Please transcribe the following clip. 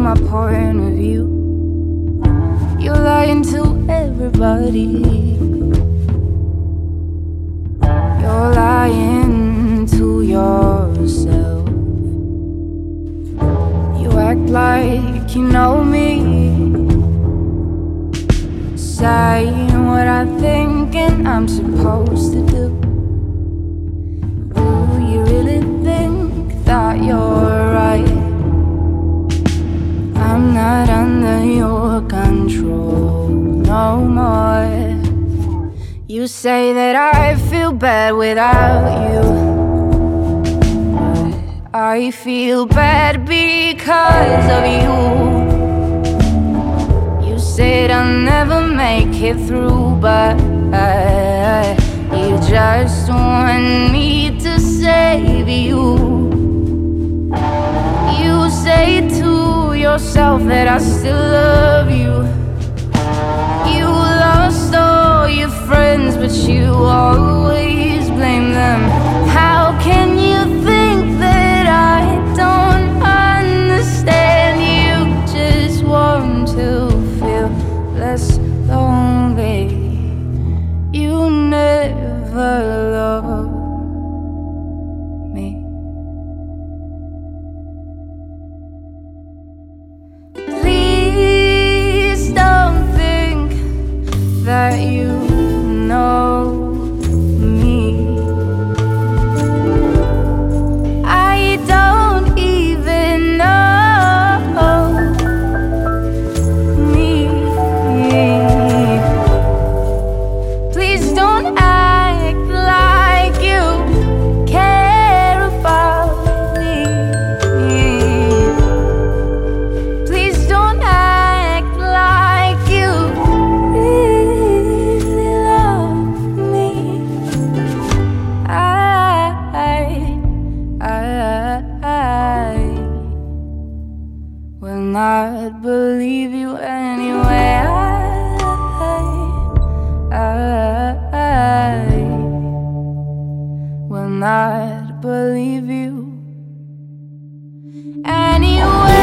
my point of view. You're lying to everybody. You're lying to yourself. You act like you know me, saying what I think and I'm supposed to do. Do you really think that you're right? I'm not under your control no more. You say that I feel bad without you, but I feel bad because of you. You said I'll never make it through, but you just want me to save you. You say to yourself that I still love you. You lost all your friends, but you always blame them. How can you think that I don't understand? You just want to feel less lonely. You never loved me. Please don't think that you know me. I don't even know me. Please don't act like you care about me. Please don't act like you really love me. I will not believe you anyway. I will not believe you anyway.